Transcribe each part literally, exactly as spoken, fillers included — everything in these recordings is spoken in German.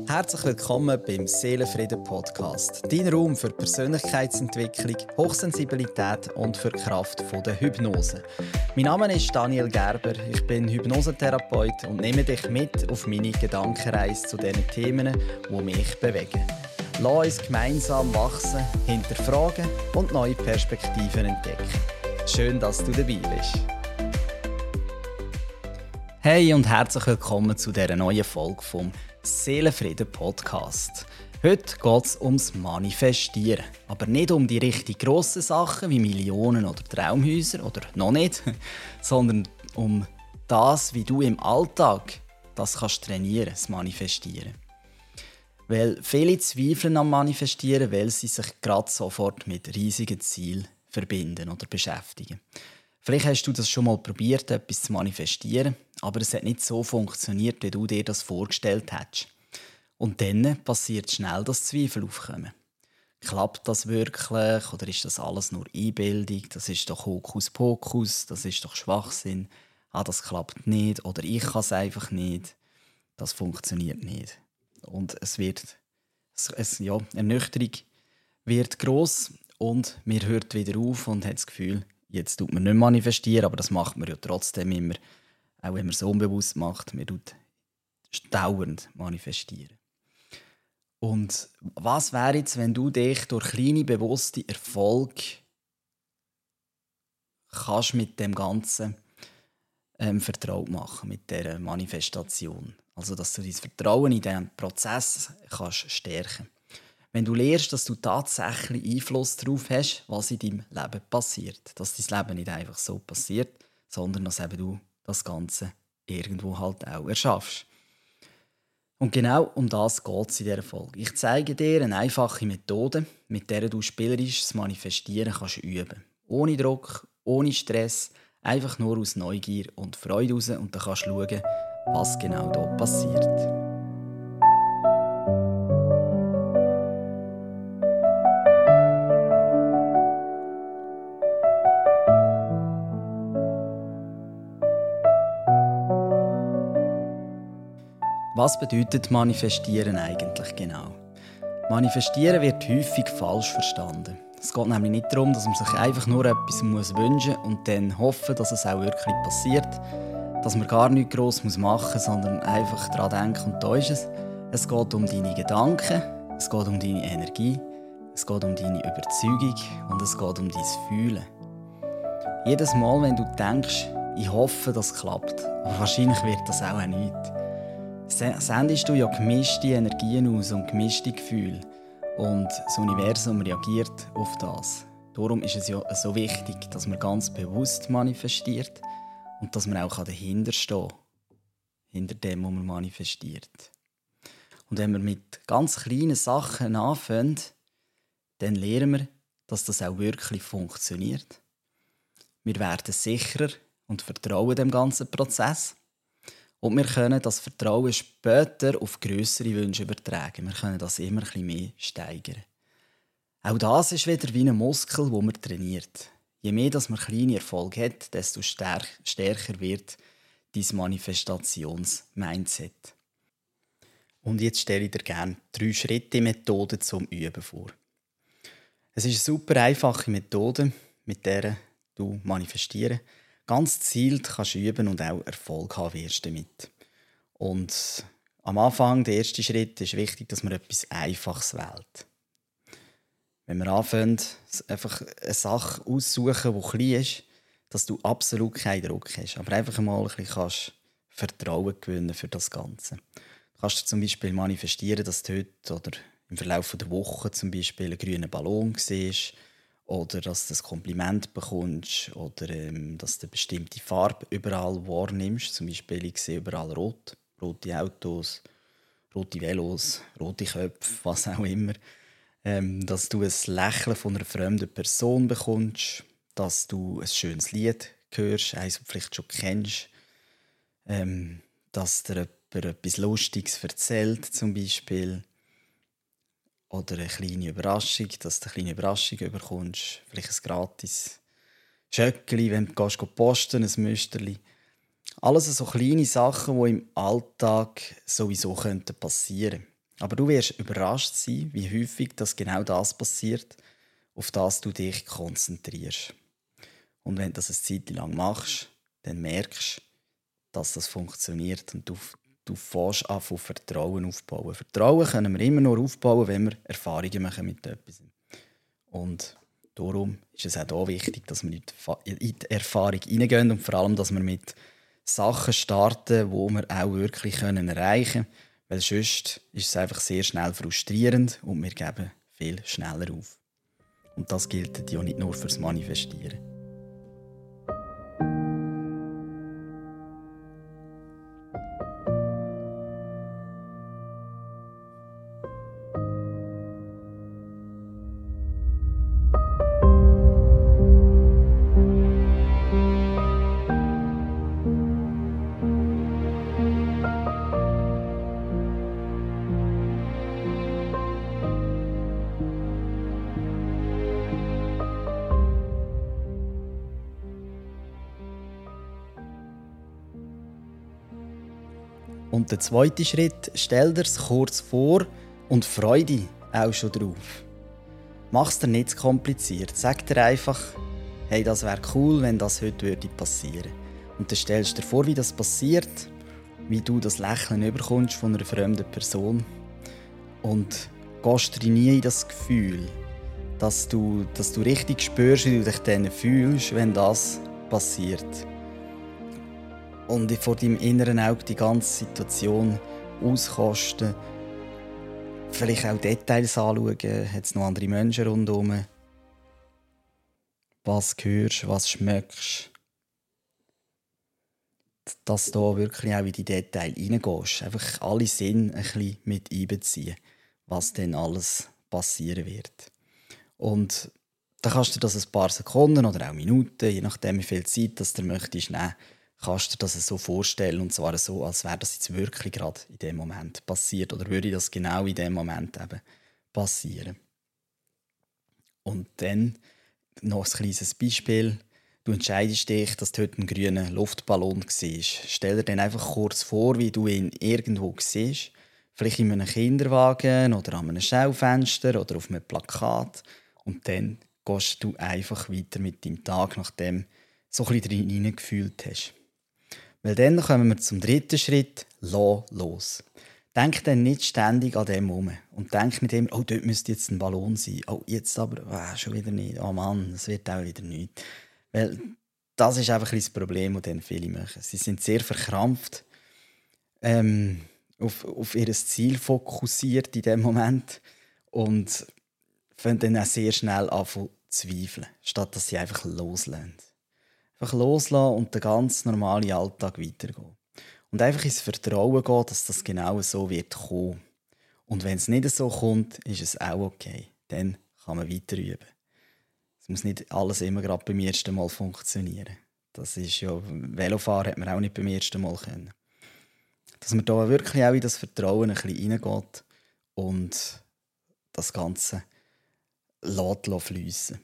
Herzlich willkommen beim Seelenfrieden Podcast. Dein Raum für Persönlichkeitsentwicklung, Hochsensibilität und für die Kraft der Hypnose. Mein Name ist Daniel Gerber, ich bin Hypnosetherapeut und nehme dich mit auf meine Gedankenreise zu den Themen, die mich bewegen. Lass uns gemeinsam wachsen, hinterfragen und neue Perspektiven entdecken. Schön, dass du dabei bist. Hey und herzlich willkommen zu dieser neuen Folge vom Seelenfrieden Podcast. Heute geht es ums Manifestieren. Aber nicht um die richtig grossen Sachen wie Millionen oder Traumhäuser oder noch nicht, sondern um das, wie du im Alltag das kannst trainieren, das Manifestieren. Weil viele zweifeln am Manifestieren, weil sie sich gerade sofort mit riesigen Zielen verbinden oder beschäftigen. Vielleicht hast du das schon mal probiert, etwas zu manifestieren, aber es hat nicht so funktioniert, wie du dir das vorgestellt hättest. Und dann passiert schnell, dass Zweifel aufkommen. Klappt das wirklich oder ist das alles nur Einbildung? Das ist doch Hokuspokus, das ist doch Schwachsinn. Ah, das klappt nicht oder ich kann es einfach nicht. Das funktioniert nicht. Und es wird, es, es, ja, Ernüchterung wird gross und man hört wieder auf und hat das Gefühl, jetzt tut man nicht manifestieren, aber das macht man ja trotzdem immer, auch wenn man es unbewusst macht, man tut dauernd manifestieren. Und was wäre jetzt, wenn du dich durch kleine, bewusste Erfolge kannst mit dem Ganzen ähm, vertraut machen, mit dieser Manifestation? Also, dass du dein Vertrauen in diesen Prozess kannst stärken. Wenn du lernst, dass du tatsächlich Einfluss darauf hast, was in deinem Leben passiert. Dass dein Leben nicht einfach so passiert, sondern dass eben du das Ganze irgendwo halt auch erschaffst. Und genau um das geht es in dieser Folge. Ich zeige dir eine einfache Methode, mit der du spielerisches Manifestieren kannst üben. Ohne Druck, ohne Stress, einfach nur aus Neugier und Freude raus und dann kannst du schauen, was genau da passiert. Was bedeutet Manifestieren eigentlich genau? Manifestieren wird häufig falsch verstanden. Es geht nämlich nicht darum, dass man sich einfach nur etwas wünschen muss und dann hoffen, dass es auch wirklich passiert. Dass man gar nichts gross machen muss, sondern einfach daran denken und da ist es. Es geht um deine Gedanken, es geht um deine Energie, es geht um deine Überzeugung und es geht um dein Fühlen. Jedes Mal, wenn du denkst, ich hoffe, das klappt, aber wahrscheinlich wird das auch nicht. Sendest du ja gemischte Energien aus und gemischte Gefühle. Und das Universum reagiert auf das. Darum ist es ja so wichtig, dass man ganz bewusst manifestiert und dass man auch dahinter stehen kann. Hinter dem, was man manifestiert. Und wenn wir mit ganz kleinen Sachen anfangen, dann lernen wir, dass das auch wirklich funktioniert. Wir werden sicherer und vertrauen dem ganzen Prozess. Und wir können das Vertrauen später auf grössere Wünsche übertragen. Wir können das immer ein bisschen mehr steigern. Auch das ist wieder wie ein Muskel, den man trainiert. Je mehr dass man kleine Erfolge hat, desto stärker wird dein Manifestations-Mindset. Und jetzt stelle ich dir gerne drei Schritte Methode zum Üben vor. Es ist eine super einfache Methode, mit der du manifestieren ganz gezielt kannst üben und auch Erfolg haben wirst damit. Und am Anfang, der erste Schritt, ist wichtig, dass man etwas Einfaches wählt. Wenn wir anfangen, einfach eine Sache aussuchen, die klein ist, dass du absolut keinen Druck hast, aber einfach mal ein bisschen kannst Vertrauen gewinnen für das Ganze. Du kannst dir zum Beispiel manifestieren, dass du heute oder im Verlauf der Woche zum Beispiel einen grünen Ballon siehst, oder dass du ein Kompliment bekommst oder ähm, dass du eine bestimmte Farbe überall wahrnimmst. Zum Beispiel, ich sehe überall rot, rote Autos, rote Velos, rote Köpfe, was auch immer. Ähm, dass du ein Lächeln von einer fremden Person bekommst, dass du ein schönes Lied hörst, eines, das du vielleicht schon kennst. Ähm, dass dir jemand etwas Lustiges erzählt, zum Beispiel. Oder eine kleine Überraschung, dass du eine kleine Überraschung bekommst. Vielleicht ein gratis Schöckeli, wenn du gehst, posten, ein Müsterli. Alles so kleine Sachen, die im Alltag sowieso passieren könnten. Aber du wirst überrascht sein, wie häufig das genau das passiert, auf das du dich konzentrierst. Und wenn du das eine Zeit lang machst, dann merkst du, dass das funktioniert und du, du fängst an, von Vertrauen aufbauen. Vertrauen können wir immer nur aufbauen, wenn wir Erfahrungen machen mit etwas. Und darum ist es auch hier wichtig, dass wir in die Erfahrung hineingehen und vor allem, dass wir mit Sachen starten, die wir auch wirklich erreichen können. Weil sonst ist es einfach sehr schnell frustrierend und wir geben viel schneller auf. Und das gilt ja nicht nur fürs Manifestieren. Und der zweite Schritt, stell dir es kurz vor und freu dich auch schon drauf. Mach es dir nicht zu kompliziert. Sag dir einfach, hey, das wäre cool, wenn das heute würde passieren. Und dann stellst du dir vor, wie das passiert, wie du das Lächeln überkommst von einer fremden Person. Und gehst dir nie in das Gefühl, dass du, dass du richtig spürst, wie du dich dann fühlst, wenn das passiert. Und vor deinem inneren Auge die ganze Situation auskosten. Vielleicht auch Details anschauen. Hat es noch andere Menschen rundherum? Was hörst du, was schmeckst? Dass du wirklich auch in die Details reingehst. Einfach alle Sinne ein bisschen mit einbeziehen, was dann alles passieren wird. Und dann kannst du das ein paar Sekunden oder auch Minuten, je nachdem wie viel Zeit das du möchtest, nehmen, kannst du dir das so vorstellen, und zwar so, als wäre das jetzt wirklich gerade in dem Moment passiert oder würde das genau in dem Moment eben passieren. Und dann noch ein kleines Beispiel. Du entscheidest dich, dass du heute einen grünen Luftballon siehst. Stell dir dann einfach kurz vor, wie du ihn irgendwo siehst. Vielleicht in einem Kinderwagen oder an einem Schaufenster oder auf einem Plakat. Und dann gehst du einfach weiter mit deinem Tag, nachdem du so ein bisschen hineingefühlt hast. Weil dann kommen wir zum dritten Schritt, lass los. Denk dann nicht ständig an dem herum. Und denk nicht immer, oh, dort müsste jetzt ein Ballon sein. Oh, jetzt aber, ah, schon wieder nicht. Oh Mann, das wird auch wieder nicht. Weil das ist einfach ein das Problem, das dann viele machen. Sie sind sehr verkrampft, ähm, auf, auf ihr Ziel fokussiert in dem Moment und fangen dann auch sehr schnell an zu zweifeln, statt dass sie einfach loslassen. Einfach loslassen und den ganz normalen Alltag weitergehen. Und einfach ins Vertrauen gehen, dass das genau so wird kommen. Und wenn es nicht so kommt, ist es auch okay. Dann kann man weiter üben. Es muss nicht alles immer gerade beim ersten Mal funktionieren. Das ist ja, Velofahren hat man auch nicht beim ersten Mal können. Dass man da wirklich auch in das Vertrauen ein bisschen reingeht und das Ganze lässt fliessen.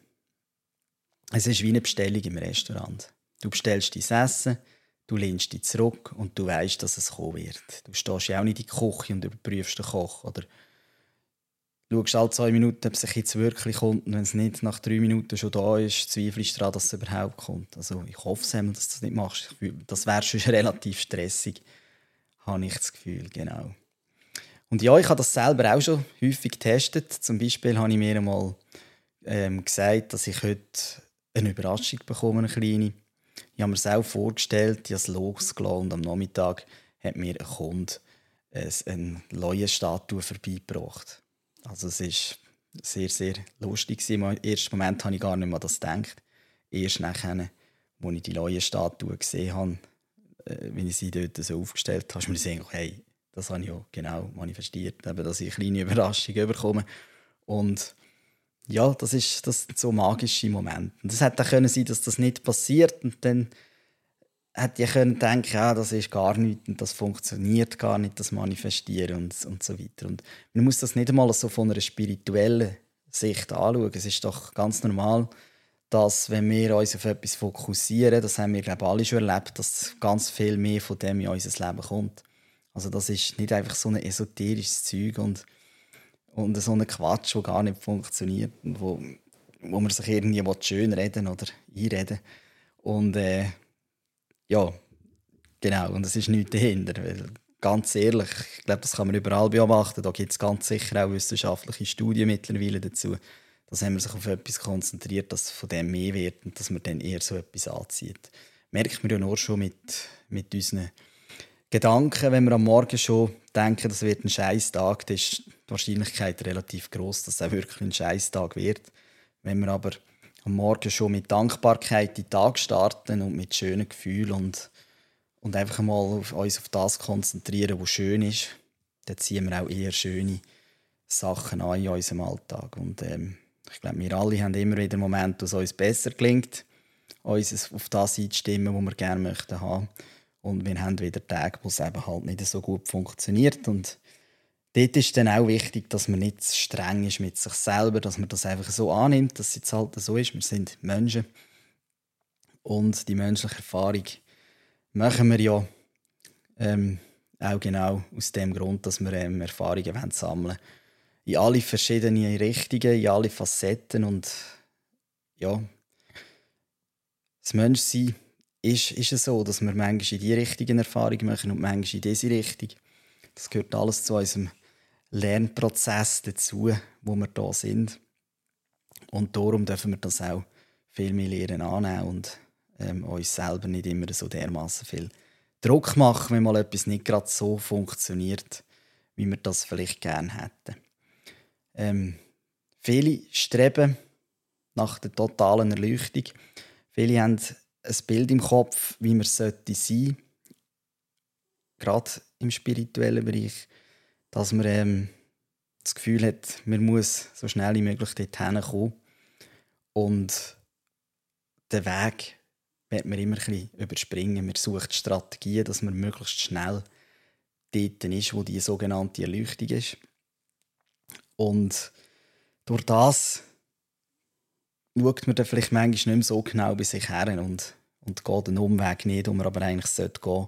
Es ist wie eine Bestellung im Restaurant. Du bestellst dein Essen, du lehnst dich zurück und du weißt, dass es kommen wird. Du stehst ja auch nicht in die Küche und überprüfst den Koch. Oder schaust alle zwei Minuten, ob es jetzt wirklich kommt. Und wenn es nicht nach drei Minuten schon da ist, zweifelst du daran, dass es überhaupt kommt. Also ich hoffe, dass du das nicht machst. Das wäre schon relativ stressig, habe ich das Gefühl. Genau. Und ja, ich habe das selber auch schon häufig getestet. Zum Beispiel habe ich mir einmal ähm, gesagt, dass ich heute eine Überraschung bekomme, eine kleine. Ich habe mir es auch vorgestellt, ich habe es losgelassen und am Nachmittag hat mir ein Kunde eine Leuenstatue vorbeigebracht. Also es war sehr, sehr lustig. Im ersten Moment habe ich gar nicht mehr an das gedacht. Erst nachher, als ich die Leuenstatue gesehen habe, wie ich sie dort so aufgestellt habe, habe ich mir gedacht, hey, das habe ich ja genau manifestiert, eben, dass ich eine kleine Überraschung bekomme. Und ja, das ist das sind so magische Momente. Und es hätte auch können sein, dass das nicht passiert und dann hätte ich können denken, ja, das ist gar nichts und das funktioniert gar nicht, das Manifestieren und, und so weiter. Und man muss das nicht einmal so von einer spirituellen Sicht anschauen. Es ist doch ganz normal, dass wenn wir uns auf etwas fokussieren, das haben wir glaube ich alle schon erlebt, dass ganz viel mehr von dem in unser Leben kommt. Also das ist nicht einfach so ein esoterisches Zeug und, und so ein Quatsch, der gar nicht funktioniert und wo, wo man sich irgendwie schön reden oder einreden. Und äh, ja, genau, und es ist nichts dahinter. Weil, ganz ehrlich, ich glaube, das kann man überall beobachten. Da gibt es ganz sicher auch wissenschaftliche Studien mittlerweile dazu, dass wenn man sich auf etwas konzentriert, dass von dem mehr wird und dass man dann eher so etwas anzieht. Merkt man ja nur schon mit, mit unseren Gedanken, wenn wir am Morgen schon denken, das wird ein scheiß Tag, dann ist die Wahrscheinlichkeit relativ groß, dass es auch wirklich ein scheiß Tag wird. Wenn wir aber am Morgen schon mit Dankbarkeit in den Tag starten und mit schönen Gefühlen und, und einfach mal auf, uns auf das konzentrieren, was schön ist, dann ziehen wir auch eher schöne Sachen an in unserem Alltag. Und ähm, ich glaube, wir alle haben immer wieder Momente, wo es uns besser gelingt, uns auf das einzustimmen, was wir gerne möchten haben. Und wir haben wieder Tage, wo es eben halt nicht so gut funktioniert. Und dort ist dann auch wichtig, dass man nicht zu streng ist mit sich selber, dass man das einfach so annimmt, dass es jetzt halt so ist. Wir sind Menschen. Und die menschliche Erfahrung machen wir ja ähm, auch genau aus dem Grund, dass wir ähm, Erfahrungen sammeln wollen. In alle verschiedenen Richtungen, in alle Facetten. Und ja, das Menschsein ist, ist es so, dass wir manchmal in die richtigen Erfahrungen machen und manchmal in diese Richtung. Das gehört alles zu unserem Lernprozess dazu, wo wir da sind. Und darum dürfen wir das auch viel mehr lernen annehmen und ähm, uns selber nicht immer so dermassen viel Druck machen, wenn mal etwas nicht gerade so funktioniert, wie wir das vielleicht gerne hätten. Ähm, viele streben nach der totalen Erleuchtung. Viele haben ein Bild im Kopf, wie man sollte sein, gerade im spirituellen Bereich, dass man ähm, das Gefühl hat, man muss so schnell wie möglich dorthin kommen. Und den Weg wird man immer ein bisschen überspringen. Man sucht Strategien, dass man möglichst schnell dort ist, wo die sogenannte Erleuchtung ist. Und durch das schaut man dann vielleicht manchmal nicht mehr so genau bei sich her und, und geht den Umweg nicht, den man aber eigentlich gehen sollte.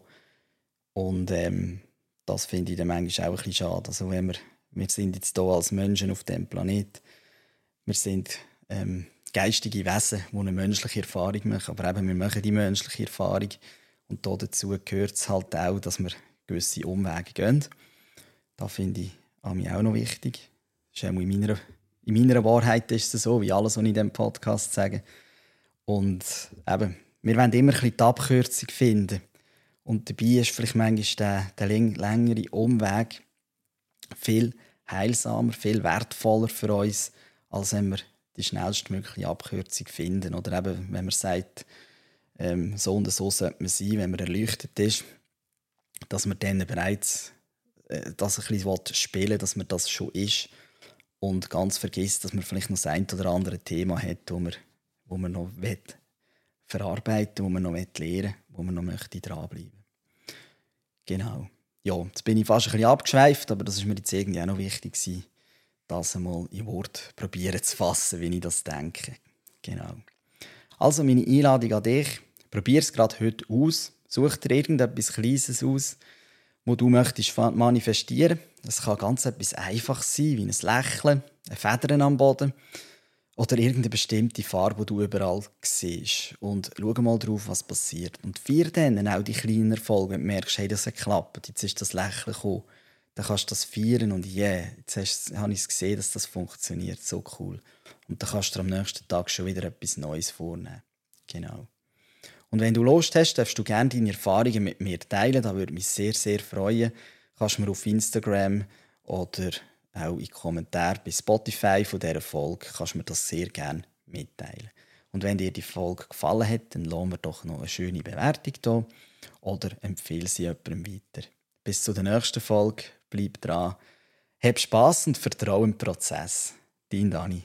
Und ähm, das finde ich dann manchmal auch ein bisschen schade. Also wenn wir, wir sind jetzt hier als Menschen auf diesem Planeten. Wir sind ähm, geistige Wesen, die eine menschliche Erfahrung machen. Aber eben, wir machen die menschliche Erfahrung. Und dazu gehört es halt auch, dass wir gewisse Umwege gehen. Das finde ich an mich auch noch wichtig. Das ist auch in meiner In meiner Wahrheit ist es so, wie alles, was ich in diesem Podcast sage. Und eben, wir wollen immer ein bisschen die Abkürzung finden. Und dabei ist vielleicht manchmal der, der längere Umweg viel heilsamer, viel wertvoller für uns, als wenn wir die schnellstmögliche Abkürzung finden. Oder eben, wenn man sagt, ähm, so und so sollte man sein, wenn man erleuchtet ist, dass man dann bereits äh, das ein bisschen spielen will, dass man das schon ist. Und ganz vergisst, dass man vielleicht noch das ein oder andere Thema hat, wo man, wo man noch verarbeiten will, wo man noch lernen will, wo man noch möchte dranbleiben möchte. Genau. Ja, jetzt bin ich fast ein bisschen abgeschweift, aber das ist mir jetzt irgendwie auch noch wichtig gewesen, das einmal in Wort probieren zu fassen, wie ich das denke. Genau. Also meine Einladung an dich. Probier es gerade heute aus. Such dir irgendetwas Kleines aus, wo du möchtest manifestieren. Das kann ganz etwas Einfaches sein, wie ein Lächeln, ein Federn am Boden oder irgendeine bestimmte Farbe, die du überall siehst. Und schau mal drauf, was passiert. Und feier dann auch die kleinen Erfolge, wenn du merkst, hey, das hat geklappt, jetzt ist das Lächeln gekommen. Dann kannst du das feiern und yeah, jetzt hast, habe ich es gesehen, dass das funktioniert. So cool. Und dann kannst du am nächsten Tag schon wieder etwas Neues vornehmen. Genau. Und wenn du Lust hast, darfst du gerne deine Erfahrungen mit mir teilen. Das würde mich sehr, sehr freuen. Kannst du mir auf Instagram oder auch in Kommentaren bei Spotify von dieser Folge kannst du mir das sehr gerne mitteilen. Und wenn dir die Folge gefallen hat, dann lass mir doch noch eine schöne Bewertung da oder empfehle sie jemandem weiter. Bis zur nächsten Folge. Bleib dran. Hab Spass und vertraue im Prozess. Dein Dani.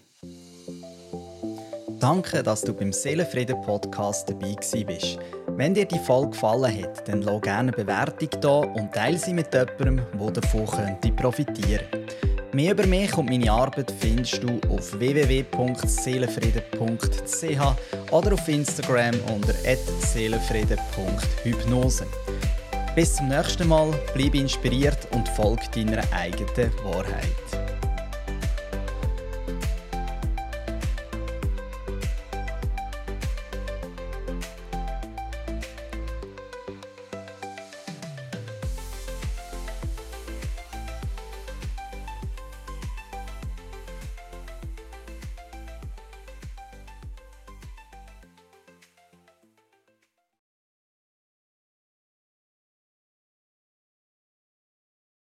Danke, dass du beim Seelenfrieden-Podcast dabei bist. Wenn dir die Folge gefallen hat, dann lass gerne eine Bewertung da und teile sie mit jemandem, der davon könnte profitieren könnte. Mehr über mich und meine Arbeit findest du auf w w w punkt seelenfrieden punkt c h oder auf Instagram unter at seelenfrieden punkt hypnose. Bis zum nächsten Mal, bleib inspiriert und folge deiner eigenen Wahrheit.